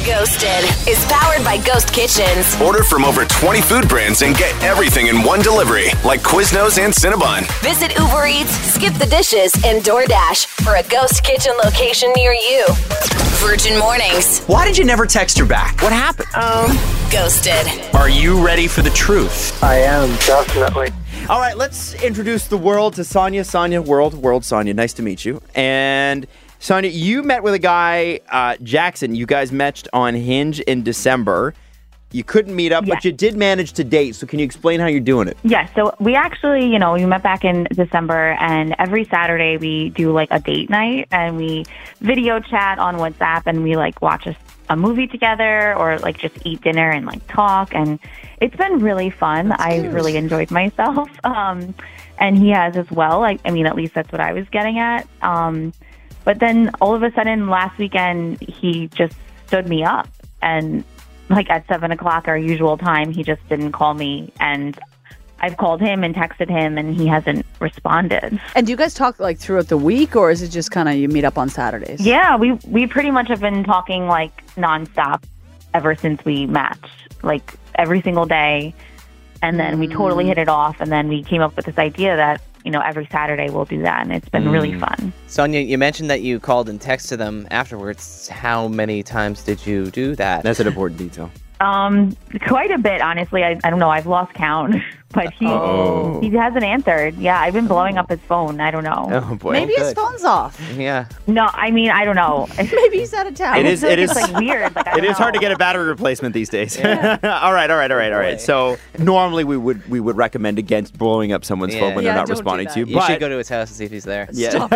Ghosted is powered by Ghost Kitchens. Order from over 20 food brands and get everything in one delivery, like Quiznos and Cinnabon. Visit Uber Eats, Skip the Dishes, and DoorDash for a Ghost Kitchen location near you. Virgin Mornings. Why did you never text her back? What happened? Ghosted. Are you ready for the truth? I am, definitely. All right, let's introduce the world to Sonia. Sonia, world, Sonia. Nice to meet you. And Sonia, you met with a guy, Jackson. You guys met on Hinge in December. You couldn't meet up, but you did manage to date. So can you explain how you're doing it? Yes, so we actually, we met back in December, and every Saturday we do like a date night, and we video chat on WhatsApp, and we like watch a movie together, or like just eat dinner and like talk, and it's been really fun. I've really enjoyed myself, and he has as well. I mean, at least that's what I was getting at. But then all of a sudden last weekend, he just stood me up, and like at 7:00 our usual time, he just didn't call me, and I've called him and texted him, and he hasn't responded. And do you guys talk like throughout the week, or is it just kind of you meet up on Saturdays? Yeah, we pretty much have been talking like nonstop ever since we matched, like every single day. And then we totally hit it off, and then we came up with this idea that, every Saturday we'll do that, and it's been really fun. Sonia, you mentioned that you called and texted them afterwards. How many times did you do that? That's an important detail. Quite a bit, honestly. I don't know. I've lost count, but he hasn't answered. Yeah, I've been blowing up his phone. I don't know. Oh boy. Maybe his phone's off. Yeah. No, I mean, I don't know. Maybe he's out of town. It is like weird. Like, It is hard to get a battery replacement these days. All right. So normally we would recommend against blowing up someone's phone when they're not don't responding do to you. that. You But should go to his house and see if he's there. yeah. Stop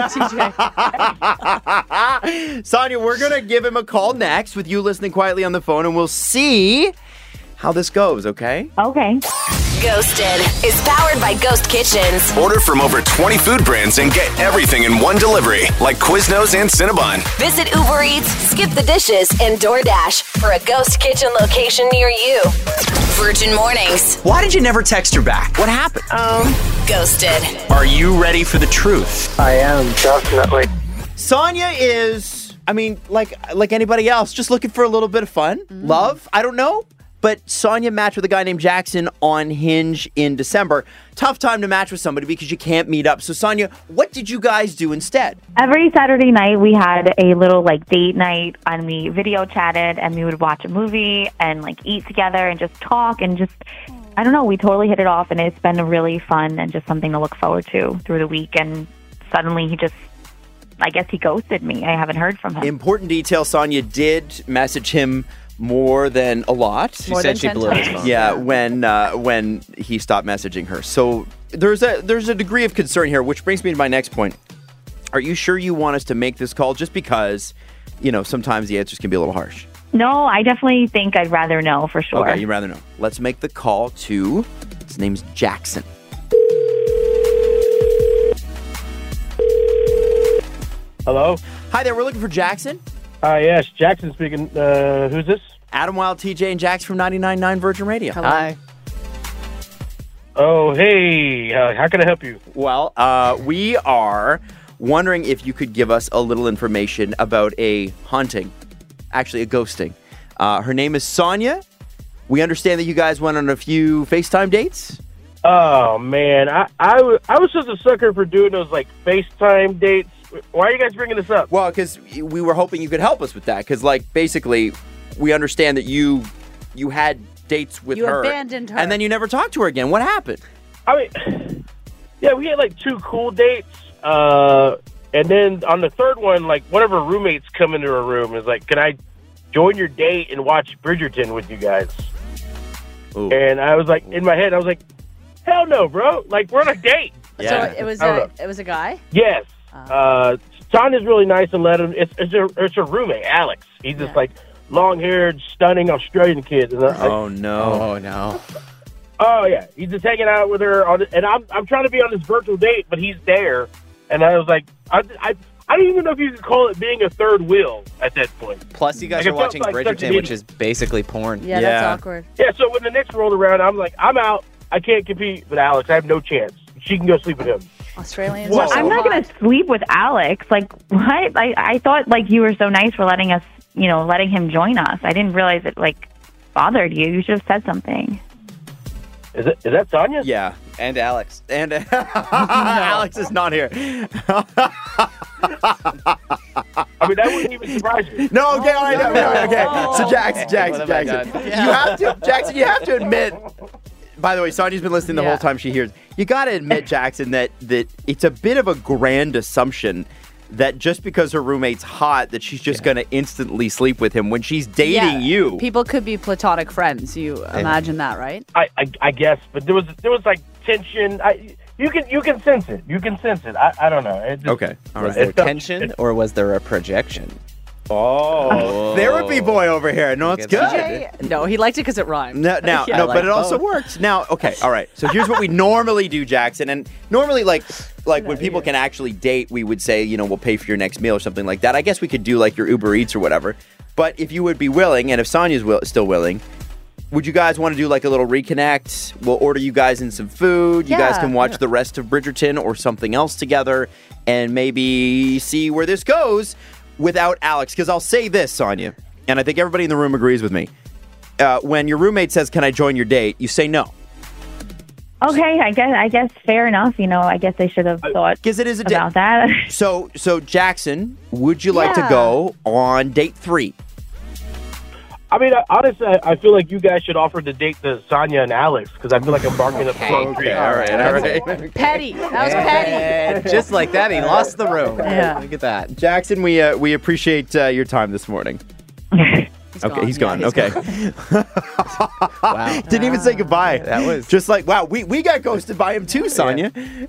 it, TJ. Sonia, we're going to give him a call next with you listening quietly on the phone, and we'll see how this goes, okay? Okay. Ghosted is powered by Ghost Kitchens. Order from over 20 food brands and get everything in one delivery, like Quiznos and Cinnabon. Visit Uber Eats, Skip the Dishes, and DoorDash for a Ghost Kitchen location near you. Virgin Mornings. Why did you never text her back? What happened? Ghosted. Are you ready for the truth? I am, definitely. Sonia is, like anybody else, just looking for a little bit of fun, love, I don't know. But Sonia matched with a guy named Jackson on Hinge in December. Tough time to match with somebody because you can't meet up. So Sonia, what did you guys do instead? Every Saturday night, we had a little like date night, and we video chatted, and we would watch a movie and like eat together and just talk and just, I don't know, we totally hit it off, and it's been really fun and just something to look forward to through the week. And suddenly I guess he ghosted me. I haven't heard from him. Important detail, Sonia did message him more than a lot. She said she blew his phone. Yeah, when he stopped messaging her. So there's a degree of concern here, which brings me to my next point. Are you sure you want us to make this call? Just because, sometimes the answers can be a little harsh. No, I definitely think I'd rather know for sure. Okay, you'd rather know. Let's make the call to, his name's Jackson. Hello? Hi there, we're looking for Jackson. Yes, Jackson speaking. Who's this? Adam Wilde, TJ, and Jax from 99.9 Virgin Radio. Hello. Hi. Oh, hey. How can I help you? Well, we are wondering if you could give us a little information about a haunting, actually a ghosting. Her name is Sonia. We understand that you guys went on a few FaceTime dates. Oh, man. I was just a sucker for doing those, like, FaceTime dates. Why are you guys bringing this up? Well, because we were hoping you could help us with that. Because, basically, we understand that you had dates with You her. abandoned her. And then you never talked to her again. What happened? I mean, yeah, we had, like, 2 cool dates. And then on the third one, like, one of her roommates come into her room and is like, can I join your date and watch Bridgerton with you guys? Ooh. And I was like, in my head, I was like, hell no, bro. Like, we're on a date. Yeah. So it was a guy? Yes. Tanya's really nice and let him. It's her roommate, Alex. He's just like long-haired, stunning Australian kid. And Oh, no. Oh, no. oh yeah, he's just hanging out with her. And I'm trying to be on this virtual date, but he's there. And I was like, I don't even know if you could call it being a third wheel at that point. Plus, you guys Like, are it felt watching like such an Bridgerton, which idiot. is basically porn. Yeah, Yeah. that's awkward. Yeah. So when the next rolled around, I'm like, I'm out. I can't compete with Alex. I have no chance. She can go sleep with him. Australians Well, are so I'm not hot. going to sleep with Alex. Like, what? I thought, like, you were so nice for letting us letting him join us. I didn't realize it like bothered you. You should have said something. Is that Sonia? Yeah. And Alex. And Alex is not here. I mean, that wouldn't even surprise me. No, okay, all right, okay. So Jackson. What have I done? You have to admit. By the way, Sonia's been listening the whole time she hears. You got to admit, Jackson, that it's a bit of a grand assumption that just because her roommate's hot, that she's just going to instantly sleep with him when she's dating you. People could be platonic friends. You imagine that, right? I guess, but there was like tension. You can sense it. You can sense it. I don't know. Okay, all Was right. there tension or was there a projection? Oh, therapy boy over here. No, it's good. TJ? No, he liked it because it rhymed. No, but it also works. Now, okay, all right. So here's what we normally do, Jackson. And normally, like when people can actually date, we would say, we'll pay for your next meal or something like that. I guess we could do like your Uber Eats or whatever. But if you would be willing, and if Sonia's still willing, would you guys want to do like a little reconnect? We'll order you guys in some food. You guys can watch the rest of Bridgerton or something else together and maybe see where this goes without Alex. Because I'll say this, Sonia, and I think everybody in the room agrees with me. When your roommate says, "Can I join your date?" you say no. Okay, I guess fair enough. I guess I should have thought Because it is a about that. So Jackson, would you like to go on date 3? I mean, honestly, I feel like you guys should offer the date to Sonia and Alex because I feel like I'm barking up the wrong tree. All right. Petty. That was petty. And just like that, he lost the room. Yeah. Look at that. Jackson, we appreciate your time this morning. He's gone. Okay. Wow. Didn't even say goodbye. That was just like, wow, we got ghosted by him too, Sonia.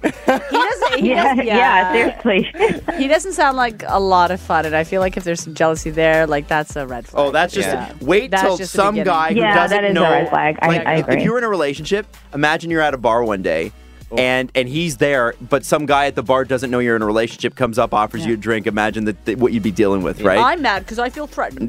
Seriously. He doesn't sound like a lot of fun, and I feel like if there's some jealousy there, like that's a red flag. Oh, that's just wait That's till just the some beginning. guy who Yeah, doesn't that is know. a red flag. I agree. If you're in a relationship, imagine you're at a bar one day. And he's there, but some guy at the bar doesn't know you're in a relationship, comes up, offers you a drink. Imagine that what you'd be dealing with, right? I'm mad because I feel threatened.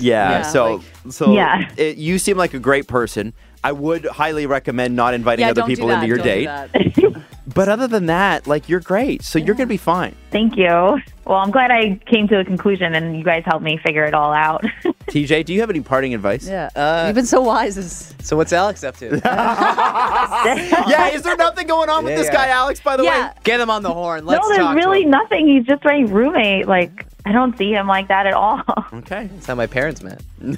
You seem like a great person. I would highly recommend not inviting other don't people do that. into your Don't date. do that. But other than that, like, you're great. So you're going to be fine. Thank you. Well, I'm glad I came to a conclusion and you guys helped me figure it all out. TJ, do you have any parting advice? Yeah. You've been so wise. So what's Alex up to? Yeah, is there nothing going on with this guy, Alex, by the way? Get him on the horn. Let's No, talk there's to really him. nothing. He's just my roommate. Like, I don't see him like that at all. Okay. That's how my parents met.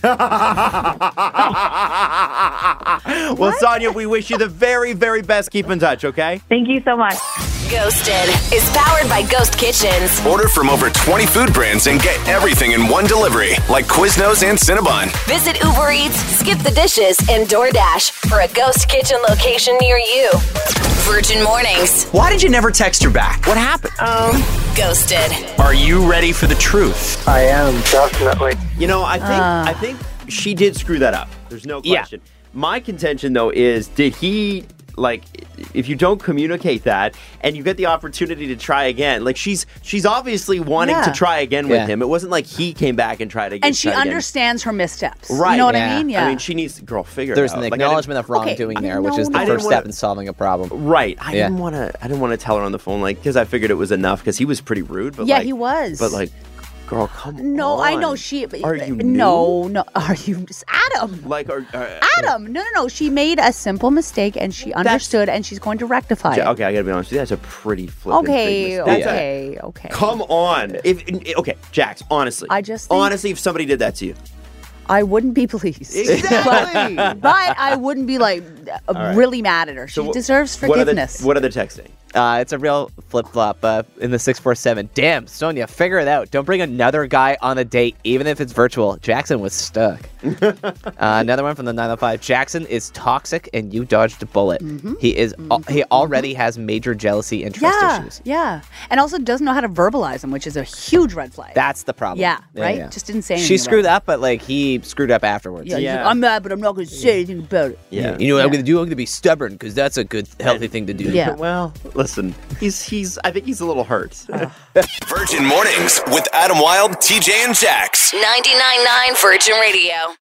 Well, Sonia, we wish you the very, very best. Keep in touch, okay? Thank you so much. Ghosted is powered by Ghost Kitchens. Order from over 20 food brands and get everything in one delivery, like Quiznos and Cinnabon. Visit Uber Eats, Skip the Dishes, and DoorDash for a Ghost Kitchen location near you. Virgin Mornings. Why did you never text her back? What happened? Ghosted. Are you ready for the truth? I am, definitely. I think she did screw that up. There's no Yeah. question. My contention, though, is did he, like, if you don't communicate that and you get the opportunity to try again, like, she's obviously wanting to try again with him. It wasn't like he came back and tried again. And she understands her missteps. Right. You know what I Yeah. mean? Yeah. I mean, she needs to figure There's it out. an Like, I didn't- acknowledgement of wrongdoing there, which is the I didn't first step wanna- in solving a problem. Right. I Yeah. didn't want to tell her on the phone, like, because I figured it was enough because he was pretty rude. But Yeah, like, he was. But, like, girl, come on. No, I know she. Are you No. Are you just Adam? Like, Adam, no. She made a simple mistake and she understood and she's going to rectify it. Okay, I gotta be honest with you. That's a pretty flippin' big mistake. Okay. Come on. Okay, Jax, honestly. I just think- honestly, if somebody did that to you. I wouldn't be pleased. Exactly. but I wouldn't be like really mad at her. She deserves forgiveness. What are they texting? It's a real flip-flop in the 647. Damn, Sonia, figure it out. Don't bring another guy on a date, even if it's virtual. Jackson was stuck. Another one from the 905. Jackson is toxic and you dodged a bullet. He already has major jealousy and trust issues. Yeah. And also doesn't know how to verbalize them, which is a huge red flag. That's the problem. Yeah, right? Just didn't say anything. She screwed about up, but like he screwed up afterwards. it. Yeah. I'm mad, but I'm not going to say anything about it. Yeah. You know what I'm going to do? I'm going to be stubborn because that's a good, healthy thing to do. Yeah. Well, listen, I think he's a little hurt. Virgin Mornings with Adam Wilde, TJ, and Jax. 99.9 Virgin Radio.